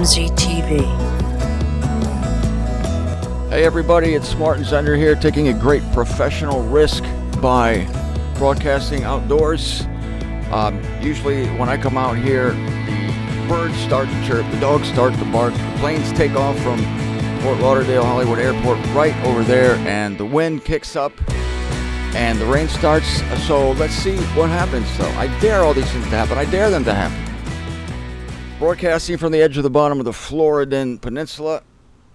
MZTV. Hey everybody, it's Martin Zender here, taking a great professional risk by broadcasting outdoors. Usually when I come out here, the birds start to chirp, the dogs start to bark, the planes take off from Fort Lauderdale Hollywood Airport right over there, and the wind kicks up and the rain starts. So let's see what happens. So I dare all these things to happen. I dare them to happen. Broadcasting from the edge of the bottom of the Floridan Peninsula.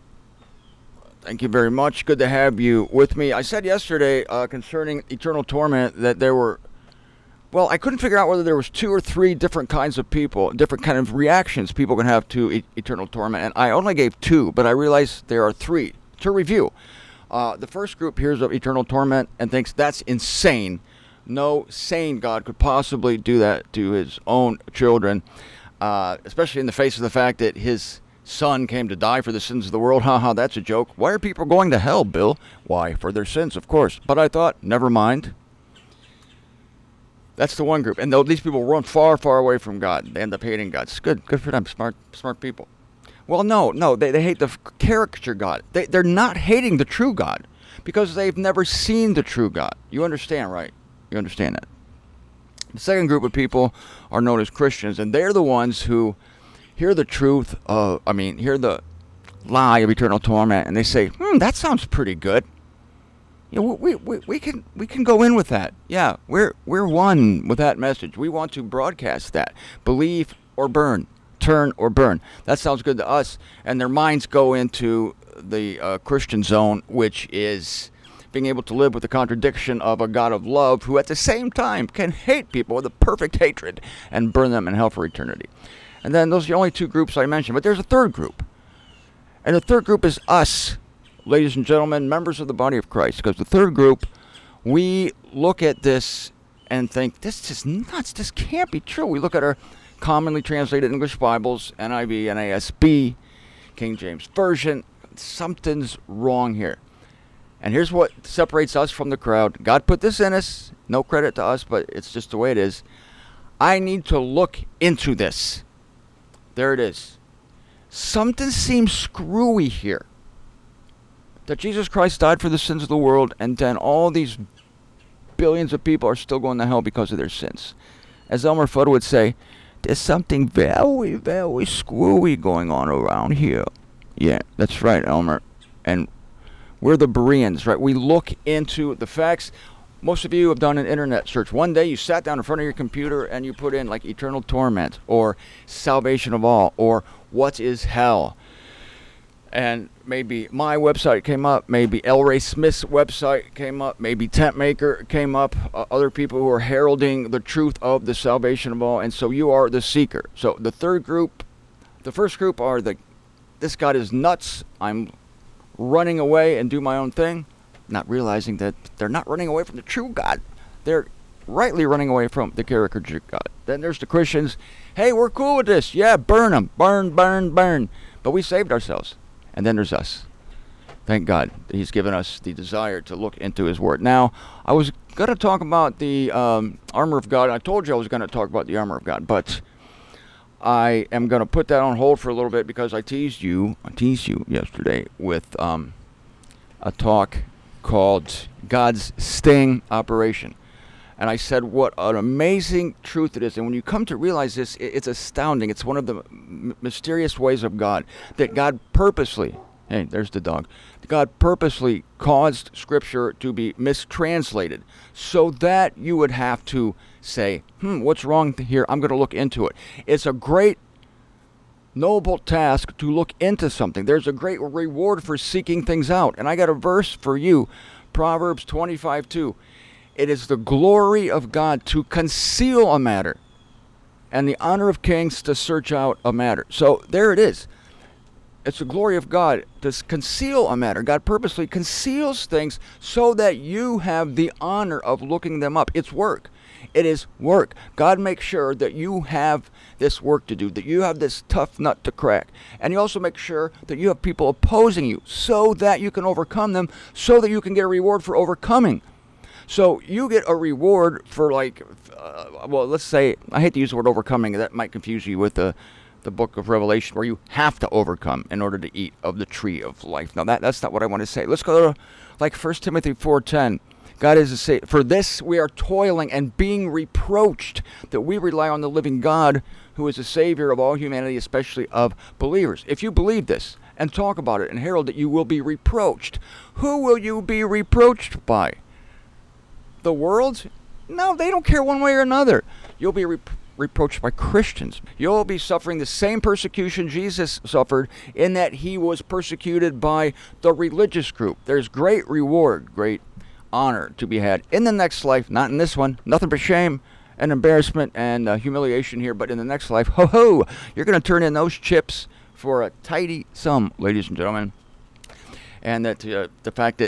Thank you very much. Good to have you with me. I said yesterday concerning eternal torment that there were, well, I couldn't figure out whether there was 2 or 3 different kinds of people, different kind of reactions people can have to eternal torment. And I only gave 2, but I realized there are 3 to review. The first group hears of eternal torment and thinks that's insane. No sane God could possibly do that to his own children, especially in the face of the fact that his son came to die for the sins of the world. Haha, that's a joke. Why are people going to hell, Bill? Why? For their sins, of course. But I thought, never mind. That's the one group. And these people run far, far away from God. They end up hating God. It's good for them. Smart people. Well, no, they hate the caricature God. They're not hating the true God because they've never seen the true God. You understand, right? You understand that. The second group of people are known as Christians, and they're the ones who hear the truth hear the lie of eternal torment, and they say, that sounds pretty good. You know, we can go in with that. Yeah, we're one with that message. We want to broadcast that. Believe or burn. Turn or burn. That sounds good to us. And their minds go into the Christian zone, which is being able to live with the contradiction of a God of love who at the same time can hate people with a perfect hatred and burn them in hell for eternity. And then those are the only 2 groups I mentioned. But there's a third group. And the third group is us, ladies and gentlemen, members of the body of Christ. Because the third group, we look at this and think, this is nuts. This can't be true. We look at our commonly translated English Bibles, NIV, NASB, King James Version. Something's wrong here. And here's what separates us from the crowd. God put this in us. No credit to us, but it's just the way it is. I need to look into this. There it is. Something seems screwy here. That Jesus Christ died for the sins of the world, and then all these billions of people are still going to hell because of their sins. As Elmer Fudd would say, there's something very, very screwy going on around here. Yeah, that's right, Elmer. And we're the Bereans, right? We look into the facts. Most of you have done an internet search. One day you sat down in front of your computer and you put in like eternal torment or salvation of all or what is hell. And maybe my website came up, maybe L. Ray Smith's website came up, maybe Tentmaker came up, other people who are heralding the truth of the salvation of all, and so you are the seeker. So the third group, the first group are this God is nuts, I'm running away and do my own thing, not realizing that they're not running away from the true God. They're rightly running away from the caricature God. Then there's the Christians, hey, we're cool with this, yeah, burn them, burn, burn, burn, but we saved ourselves. And then there's us. Thank God that he's given us the desire to look into his word. Now, I was going to talk about the armor of God. I told you I was going to talk about the armor of God, but I am going to put that on hold for a little bit because I teased you yesterday with a talk called God's Sting Operation. And I said what an amazing truth it is. And when you come to realize this, it's astounding. It's one of the mysterious ways of God. That God purposely, hey, there's the dog. God purposely caused Scripture to be mistranslated so that you would have to say, what's wrong here? I'm going to look into it. It's a great, noble task to look into something. There's a great reward for seeking things out. And I got a verse for you, Proverbs 25:2. It is the glory of God to conceal a matter, and the honor of kings to search out a matter. So there it is. It's the glory of God to conceal a matter. God purposely conceals things so that you have the honor of looking them up. It's work. It is work. God makes sure that you have this work to do, that you have this tough nut to crack. And he also makes sure that you have people opposing you so that you can overcome them, so that you can get a reward for overcoming. So you get a reward for let's say, I hate to use the word overcoming, that might confuse you with the the book of Revelation, where you have to overcome in order to eat of the tree of life. Now, that's not what I want to say. Let's go to like 1 Timothy 4:10. God is to say, for this we are toiling and being reproached, that we rely on the living God, who is the Savior of all humanity, especially of believers. If you believe this and talk about it and herald it, you will be reproached. Who will you be reproached by? The world? No, they don't care one way or another. You'll be reproached by Christians. You'll be suffering the same persecution Jesus suffered, in that he was persecuted by the religious group. There's great reward, great honor to be had in the next life, not in this one. Nothing but shame and embarrassment and humiliation here, but in the next life, ho ho, you're going to turn in those chips for a tidy sum, ladies and gentlemen. And that the fact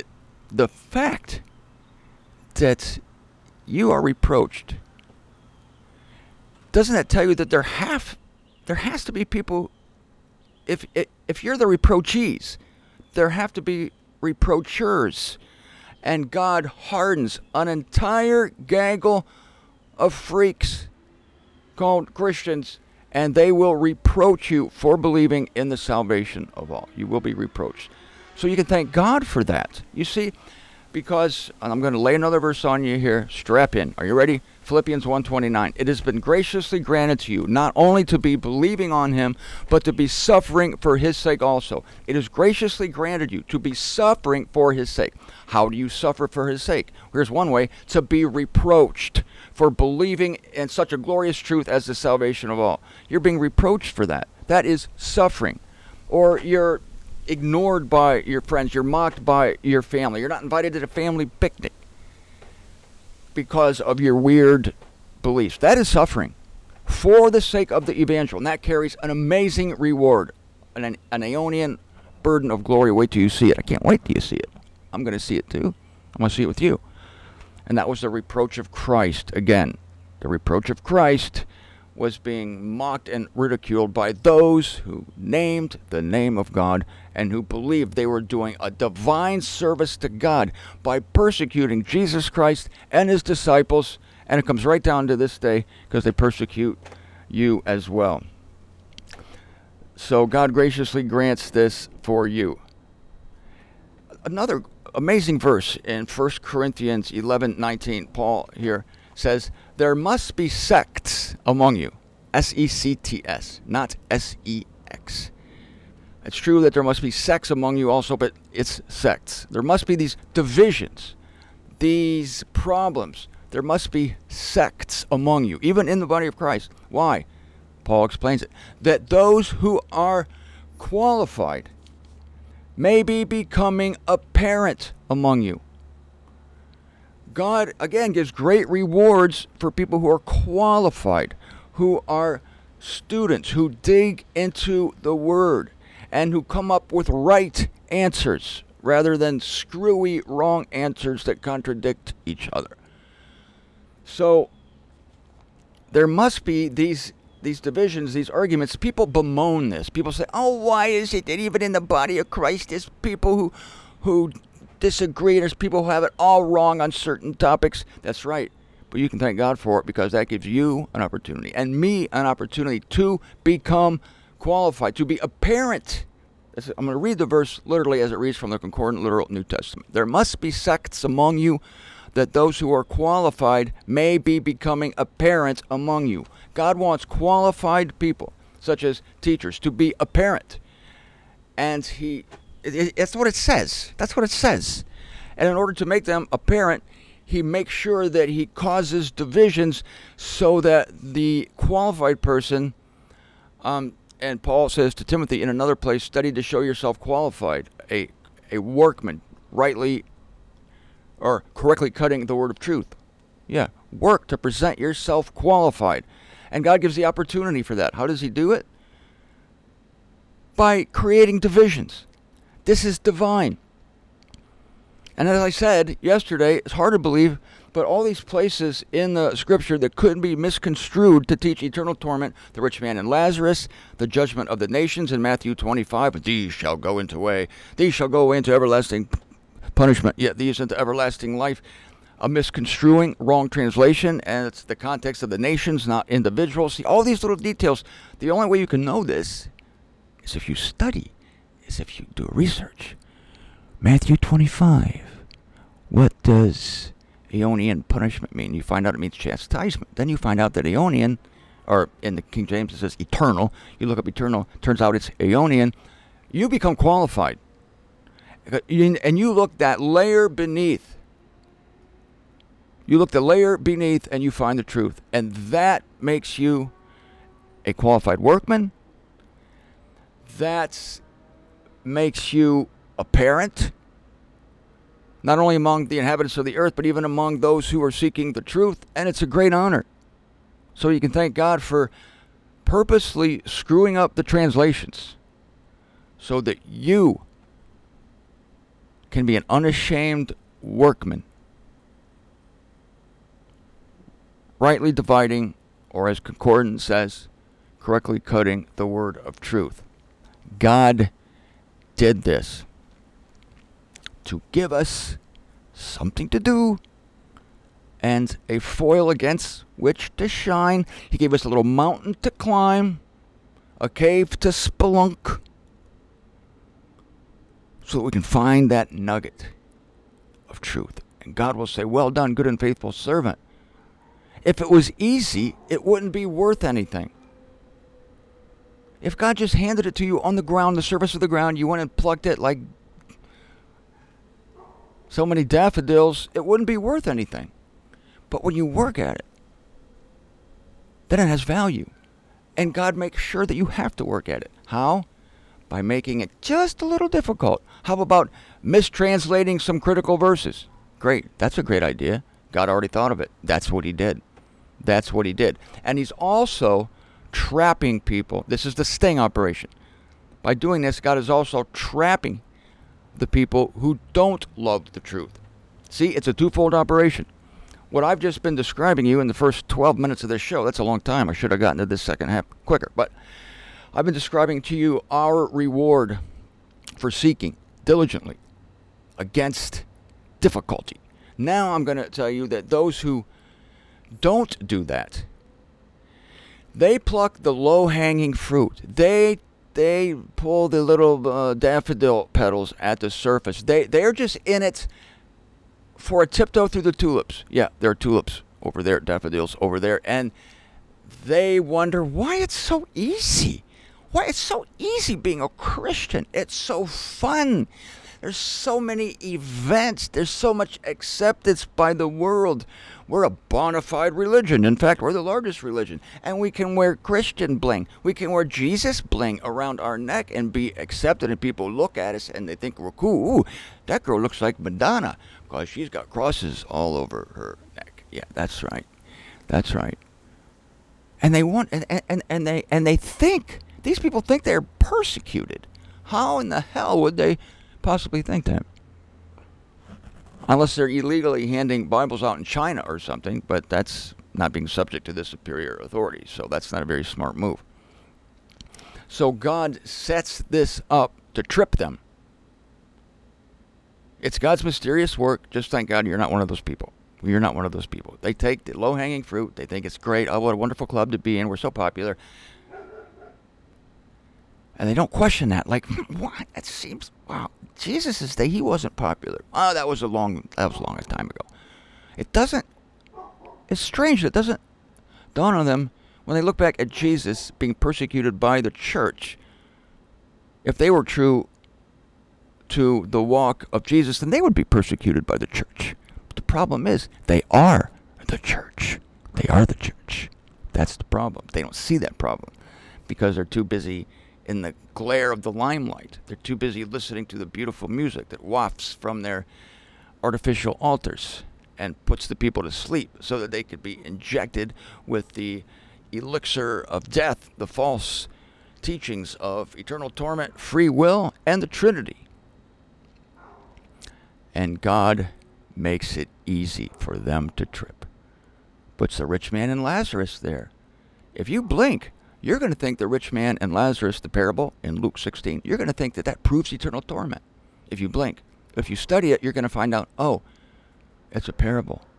that you are reproached, doesn't that tell you that there has to be people, if you're the reproachees, there have to be reproachers. And God hardens an entire gaggle of freaks called Christians, and they will reproach you for believing in the salvation of all. You will be reproached. So you can thank God for that. You see, because, and I'm going to lay another verse on you here. Strap in. Are you ready? Philippians 1:29. It has been graciously granted to you not only to be believing on him, but to be suffering for his sake also. It is graciously granted you to be suffering for his sake. How do you suffer for his sake? Here's one way: to be reproached for believing in such a glorious truth as the salvation of all. You're being reproached for that. That is suffering. Or you're ignored by your friends. You're mocked by your family. You're not invited to the family picnic because of your weird beliefs. That is suffering for the sake of the evangel. And that carries an amazing reward, an aeonian burden of glory. Wait till you see it. I can't wait till you see it. I'm going to see it too. I'm going to see it with you. And that was the reproach of Christ. Again, the reproach of Christ was being mocked and ridiculed by those who named the name of God and who believed they were doing a divine service to God by persecuting Jesus Christ and his disciples. And it comes right down to this day, because they persecute you as well. So God graciously grants this for you. Another amazing verse in 1 Corinthians 11:19, Paul here says, there must be sects among you. S-E-C-T-S, not S-E-X. It's true that there must be sects among you also, but it's sects. There must be these divisions, these problems. There must be sects among you, even in the body of Christ. Why? Paul explains it. That those who are qualified may be becoming apparent among you. God, again, gives great rewards for people who are qualified, who are students, who dig into the Word, and who come up with right answers rather than screwy, wrong answers that contradict each other. So there must be these divisions, these arguments. People bemoan this. People say, oh, why is it that even in the body of Christ there's people who disagree, there's people who have it all wrong on certain topics? That's right. But you can thank God for it, because that gives you an opportunity and me an opportunity to become qualified, to be apparent. I'm going to read the verse literally as it reads from the Concordant Literal New Testament. There must be sects among you, that those who are qualified may be becoming apparent among you. God wants qualified people, such as teachers, to be apparent. And that's what it says. That's what it says. And in order to make them apparent, he makes sure that he causes divisions so that the qualified person, and Paul says to Timothy in another place, study to show yourself qualified, a workman, rightly or correctly cutting the word of truth. Yeah, work to present yourself qualified. And God gives the opportunity for that. How does he do it? By creating divisions. This is divine. And as I said yesterday, it's hard to believe, but all these places in the scripture that couldn't be misconstrued to teach eternal torment, the rich man and Lazarus, the judgment of the nations in Matthew 25, these shall go into everlasting punishment, yet these into everlasting life. a misconstruing, wrong translation, and it's the context of the nations, not individuals. See, all these little details, the only way you can know this is if you study, is if you do research. Matthew 25. What does Aeonian punishment mean? You find out it means chastisement. Then you find out that Aeonian, or in the King James it says eternal. You look up eternal, turns out it's Aeonian. You become qualified. And you look that layer beneath. You look the layer beneath and you find the truth. And that makes you a qualified workman. That makes you a parent. Not only among the inhabitants of the earth, but even among those who are seeking the truth. And it's a great honor. So you can thank God for purposely screwing up the translations so that you can be an unashamed workman, rightly dividing, or as Concordance says, correctly cutting the word of truth. God did this to give us something to do and a foil against which to shine. He gave us a little mountain to climb, a cave to spelunk, so that we can find that nugget of truth. And God will say, well done, good and faithful servant. If it was easy, it wouldn't be worth anything. If God just handed it to you on the ground, the surface of the ground, you went and plucked it like so many daffodils, it wouldn't be worth anything. But when you work at it, then it has value. And God makes sure that you have to work at it. How? By making it just a little difficult. How about mistranslating some critical verses? Great. That's a great idea. God already thought of it. That's what he did. That's what he did. And he's also trapping people. This is the sting operation. By doing this, God is also trapping the people who don't love the truth. See, it's a twofold operation. What I've just been describing you in the first 12 minutes of this show, that's a long time. I should have gotten to this second half quicker. But I've been describing to you our reward for seeking diligently against difficulty. Now I'm going to tell you that those who don't do that, they pluck the low-hanging fruit. They pull the little daffodil petals at the surface. They're just in it for a tiptoe through the tulips. Yeah, there are tulips over there, daffodils over there, and they wonder why it's so easy. Why it's so easy being a Christian. It's so fun. There's so many events. There's so much acceptance by the world. We're a bona fide religion. In fact, we're the largest religion. And we can wear Christian bling. We can wear Jesus bling around our neck and be accepted. And people look at us and they think we're cool. Ooh, that girl looks like Madonna because she's got crosses all over her neck. Yeah, that's right. That's right. And they want and they think, these people think they're persecuted. How in the hell would they possibly think that? Unless they're illegally handing Bibles out in China or something, but that's not being subject to the superior authority, so that's not a very smart move. So God sets this up to trip them. It's God's mysterious work. Just thank God you're not one of those people. You're not one of those people. They take the low-hanging fruit. They think it's great. Oh, what a wonderful club to be in. We're so popular. And they don't question that. Like, what? It seems, wow, Jesus' day, he wasn't popular. Oh, that was a long time ago. It's strange. It doesn't dawn on them when they look back at Jesus being persecuted by the church. If they were true to the walk of Jesus, then they would be persecuted by the church. But the problem is, they are the church. They are the church. That's the problem. They don't see that problem because they're too busy in the glare of the limelight. They're too busy listening to the beautiful music that wafts from their artificial altars and puts the people to sleep so that they could be injected with the elixir of death, the false teachings of eternal torment, free will, and the Trinity. And God makes it easy for them to trip. Puts the rich man and Lazarus there. If you blink, you're going to think the rich man and Lazarus, the parable in Luke 16, you're going to think that proves eternal torment if you blink. If you study it, you're going to find out, oh, it's a parable.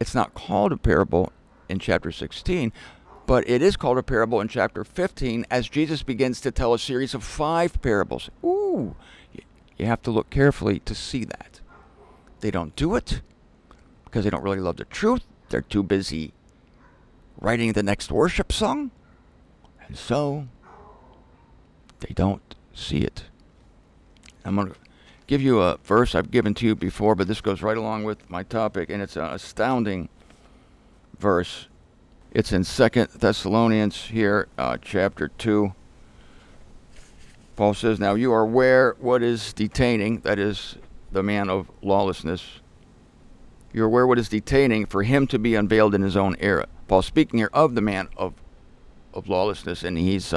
It's not called a parable in chapter 16, but it is called a parable in chapter 15 as Jesus begins to tell a series of 5 parables. Ooh, you have to look carefully to see that. They don't do it because they don't really love the truth. They're too busy writing the next worship song, and so they don't see it. I'm going to give you a verse I've given to you before, but this goes right along with my topic, and it's an astounding verse. It's in 2 Thessalonians here, chapter 2. Paul says, "Now you are aware what is detaining," that is, the man of lawlessness. "You're aware what is detaining for him to be unveiled in his own era." Paul's speaking here of the man of lawlessness, and he's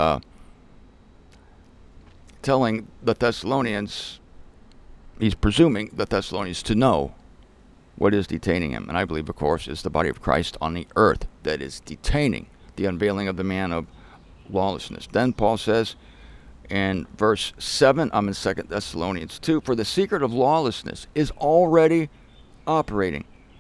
telling the Thessalonians, he's presuming the Thessalonians to know what is detaining him. And I believe, of course, it's the body of Christ on the earth that is detaining the unveiling of the man of lawlessness. Then Paul says in verse 7, I'm in 2 Thessalonians 2, "For the secret of lawlessness is already operating."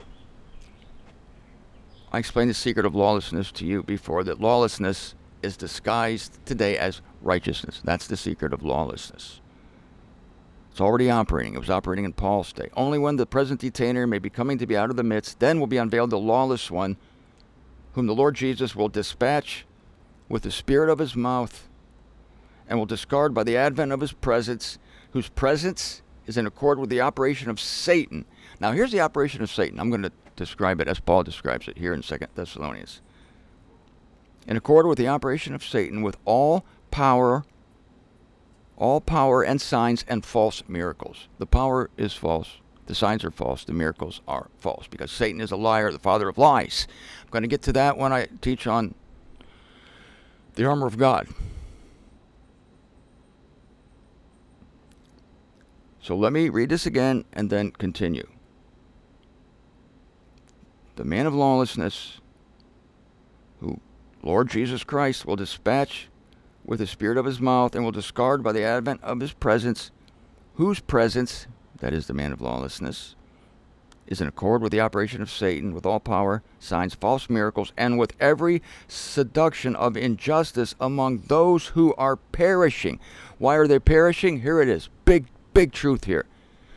I explained the secret of lawlessness to you before, that lawlessness is disguised today as righteousness. That's the secret of lawlessness. It's already operating. It was operating in Paul's day. "Only when the present detainer may be coming to be out of the midst, then will be unveiled the lawless one, whom the Lord Jesus will dispatch with the spirit of his mouth, and will discard by the advent of his presence, whose presence is in accord with the operation of Satan." Now here's the operation of Satan. I'm going to describe it as Paul describes it here in 2 Thessalonians. "In accord with the operation of Satan, with all power and signs and false miracles." The power is false. The signs are false. The miracles are false, because Satan is a liar, the father of lies. I'm going to get to that when I teach on the armor of God. So let me read this again and then continue. "The man of lawlessness, who Lord Jesus Christ will dispatch with the spirit of his mouth, and will discard by the advent of his presence, whose presence," that is the man of lawlessness, "is in accord with the operation of Satan, with all power, signs, false miracles, and with every seduction of injustice among those who are perishing." Why are they perishing? Here it is. Big truth here.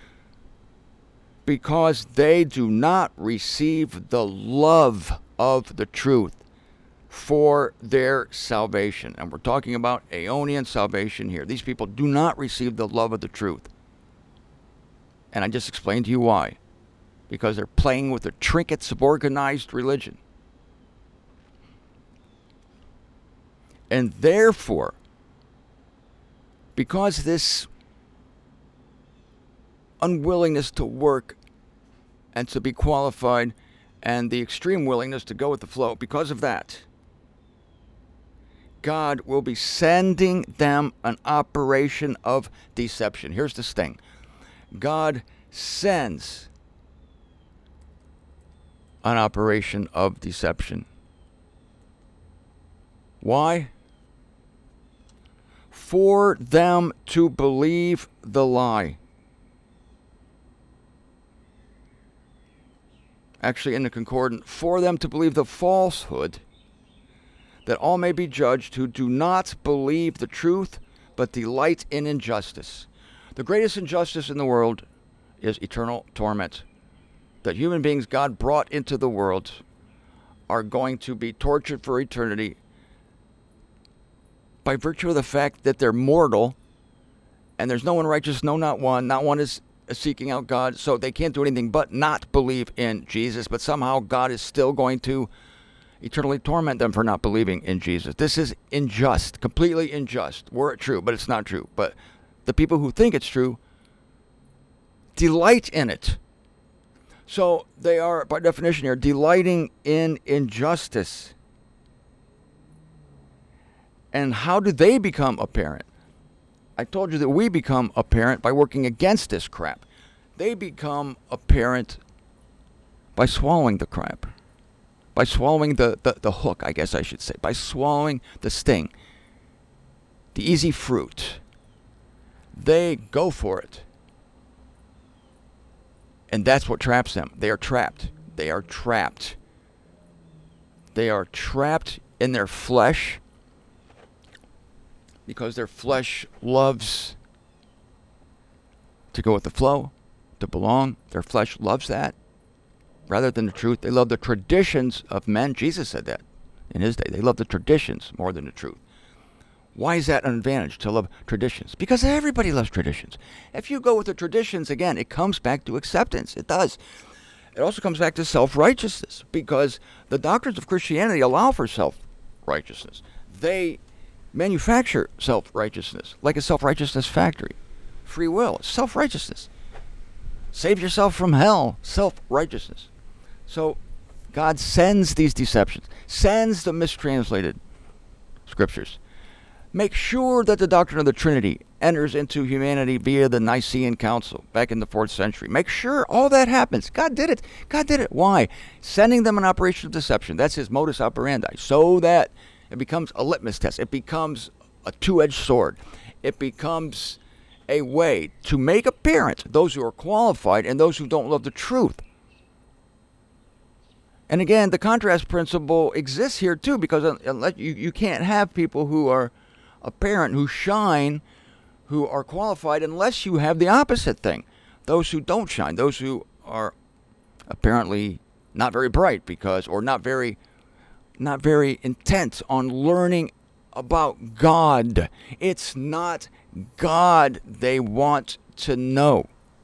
"Because they do not receive the love of the truth for their salvation." And we're talking about Aeonian salvation here. These people do not receive the love of the truth. And I just explained to you why. Because they're playing with the trinkets of organized religion. And therefore, because this unwillingness to work and to be qualified, and the extreme willingness to go with the flow, because of that, God will be sending them an operation of deception. Here's the sting. God sends an operation of deception. Why? For them to believe the lie. Actually, in the concordant, "for them to believe the falsehood, that all may be judged who do not believe the truth, but delight in injustice." The greatest injustice in the world is eternal torment. That human beings God brought into the world are going to be tortured for eternity by virtue of the fact that they're mortal, and there's no one righteous, no, not one. Not one is seeking out God, so they can't do anything but not believe in Jesus. But somehow God is still going to eternally torment them for not believing in Jesus. This is unjust, completely unjust, were it true, but it's not true. But the people who think it's true delight in it. So they are, by definition here, delighting in injustice. And how do they become apparent? I told you that we become apparent by working against this crap. They become apparent by swallowing the crap. By swallowing the hook, I guess I should say. By swallowing the sting. The easy fruit. They go for it. And that's what traps them. They are trapped. They are trapped. They are trapped in their flesh because their flesh loves to go with the flow, to belong. Their flesh loves that rather than the truth. They love the traditions of men. Jesus said that in his day. They love the traditions more than the truth. Why is that an advantage to love traditions? Because everybody loves traditions. If you go with the traditions, again, it comes back to acceptance. It does. It also comes back to self-righteousness because the doctrines of Christianity allow for self-righteousness. They manufacture self-righteousness like a self-righteousness factory. Free will, self-righteousness. Save yourself from hell, self-righteousness. So God sends these deceptions, sends the mistranslated scriptures. Make sure that the doctrine of the Trinity enters into humanity via the Nicene Council back in the 4th century. Make sure all that happens. God did it. God did it. Why? Sending them an operation of deception. That's his modus operandi. So that it becomes a litmus test. It becomes a two-edged sword. It becomes a way to make apparent those who are qualified and those who don't love the truth. And again, the contrast principle exists here too, because you can't have people who are apparent, who shine, who are qualified, unless you have the opposite thing. Those who don't shine, those who are apparently not very bright or not very intent on learning about God. It's not God they want to know.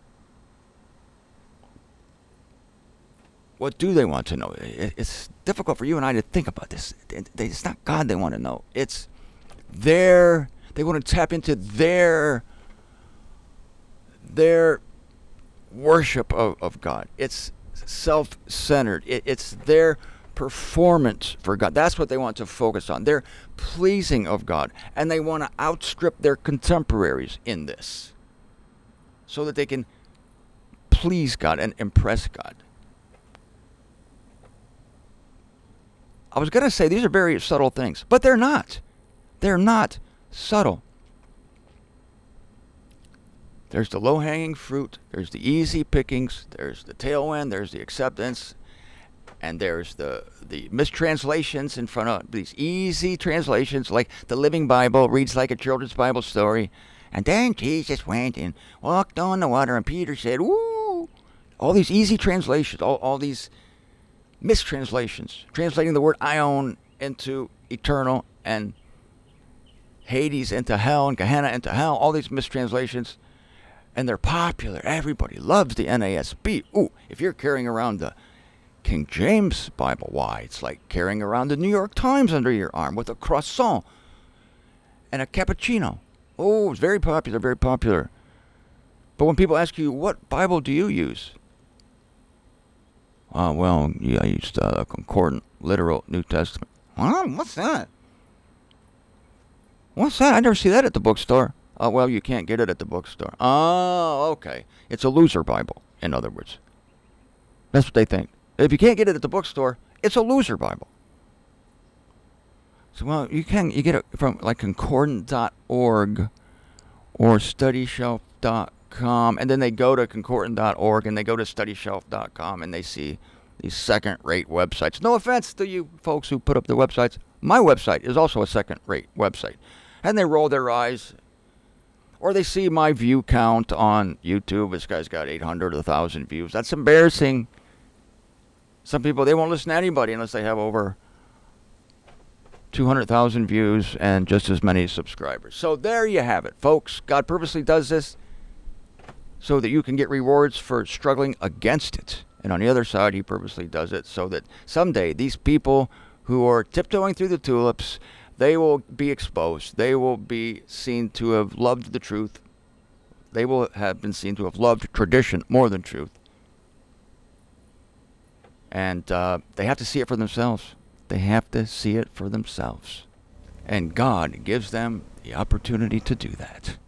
What do they want to know? It's difficult for you and I to think about this. It's not God they want to know. It's they want to tap into their worship of God. It's self-centered. It's their performance for God. That's what they want to focus on. They're pleasing of God. And they want to outstrip their contemporaries in this so that they can please God and impress God. I was going to say these are very subtle things, but they're not. They're not subtle. There's the low-hanging fruit. There's the easy pickings. There's the tailwind. There's the acceptance. And there's the mistranslations in front of these easy translations, like the Living Bible reads like a children's Bible story. And then Jesus went and walked on the water, and Peter said, "Woo!" All these easy translations, all these mistranslations, translating the word ion into eternal and Hades into hell and Gehenna into hell, all these mistranslations. And they're popular. Everybody loves the NASB. Ooh, if you're carrying around the King James Bible, why, it's like carrying around the New York Times under your arm with a croissant and a cappuccino. Oh, it's very popular, very popular. But when people ask you, what Bible do you use? Well, yeah, I used a Concordant Literal New Testament. What's that? What's that? I never see that at the bookstore. Well, you can't get it at the bookstore. Oh, okay. It's a loser Bible, in other words. That's what they think. If you can't get it at the bookstore, it's a loser Bible. So, well, you get it from like concordant.org or studyshelf.com, and then they go to concordant.org and they go to studyshelf.com and they see these second-rate websites. No offense to you folks who put up the websites. My website is also a second-rate website. And they roll their eyes. Or they see my view count on YouTube. This guy's got 800 or 1,000 views. That's embarrassing. Some people, they won't listen to anybody unless they have over 200,000 views and just as many subscribers. So there you have it, folks. God purposely does this so that you can get rewards for struggling against it. And on the other side, he purposely does it so that someday these people who are tiptoeing through the tulips, they will be exposed. They will be seen to have loved the truth. They will have been seen to have loved tradition more than truth. And they have to see it for themselves. They have to see it for themselves. And God gives them the opportunity to do that.